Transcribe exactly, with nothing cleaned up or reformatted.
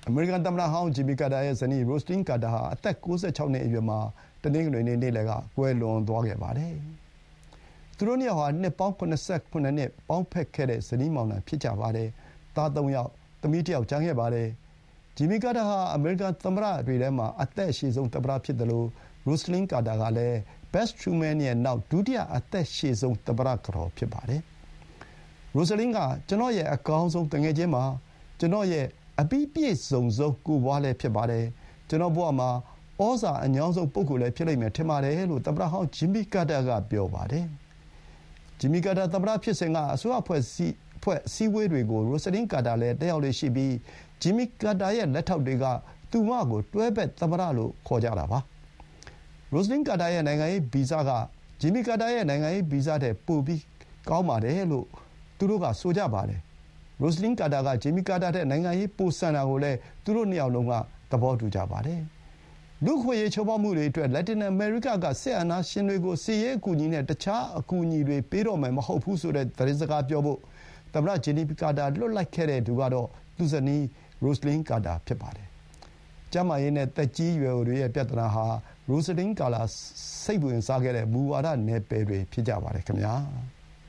အမေရိကန်သမ္မတဟောင်းဂျင်မီကာတာရဲ့ဇနီးရိုစလင်းကာတာဟာအသက်၉၆နှစ်အရွယ်မှာတနင်္ဂနွေနေ့နေ့လယ်ကကွယ်လွန်သွားခဲ့ပါတယ်။သူတို့နှစ်ယောက်ဟာနှစ်ပေါင်း၇၇နှစ်ပေါင်းဖက်ခဲ့တဲ့ဇနီးမောင်နှံဖြစ်ကြပါတယ်။သားသုံးယောက်သမီးတစ်ယောက်ကျန်ခဲ့ပါတယ်။ဂျင်မီကာတာဟာအမေရိကန်သမ္မတတွေထဲမှာအသက်အရှည်ဆုံးသမ္မတဖြစ်တယ်လို့ရိုစလင်းကာတာကလည်းဘက်စ်ထရူမန်ရဲ့နောက်ဒုတိယအသက်ရှည်ဆုံးသမ္မတကတော်ဖြစ်ပါတယ်။ရိုစလင်းကကျွန်တော်ရဲ့အကောင်းဆုံးတငယ်ချင်းမှာကျွန်တော်ရဲ့အပြီးပြည့်စုံဆုံးကိုပွားလည်းဖြစ်ပါတယ်ကျွန်တော်ဘဝမှာဩဇာအညောင်းဆုံးပုဂ္ဂိုလ်လည်းဖြစ်လိမ့်မယ်ထင်ပါတယ်လို့သမ္မတဟောင်းဂျင်မီကာတာကပြောပါတယ်ဂျင်မီကာတာသမ္မတဖြစ်စဉ်ကအစိုးရဖွဲ့စည်းဖွဲ့စည်းဝေးတွေကိုရိုစလင်းကာတာလည်းတက်ရောက်လေရှိပြီးဂျင်မီကာတာရဲ့လက်ထောက်တွေကသူမကိုတွဲဘက်သမ္မတလို့ခေါ်ကြတာပါရိုစလင်းကာတာရဲ့နိုင်ငံရေးဗီဇကဂျင်မီကာတာရဲ့နိုင်ငံရေးဗီဇတဲ့ပိုပြီးကောင်းပါတယ်လို့သူတို့ကဆိုကြပါတယ်ရိုစလင်းကာတာကဂျင်မီကာတာတဲ့နိုင်ငံရေးပိုဆန်တာကိုလည်းသူတို့နှစ်ယောက်လုံးကသဘောတူကြပါတယ်။လူ့ခွင့်ရေးချိုးဖောက်မှုတွေအတွက်လက်တင်အမေရိကကစစ်အာဏာရှင်တွေကိုစစ်ရေးအကူအညီနဲ့တခြားအကူအညီတွေပေးတော့မယ်မဟုတ်ဘူးဆိုတဲ့သတင်းစကားပြောဖို့သမ္မတဂျင်မီကာတာလွတ်လိုက်ခဲ့တဲ့သူကတော့သူဇနီးရိုစလင်းကာတာဖြစ်ပါတယ်။ကျန်းမာရေးနဲ့သက်ကြီးရွယ်အိုတွေရဲ့ပြဿနာဟာရိုစလင်းကာတာစိတ်ဝင်စားခဲ့တဲ့မူဝါဒနယ်ပယ်တွေဖြစ်ကြပါတယ်ခင်ဗျာ။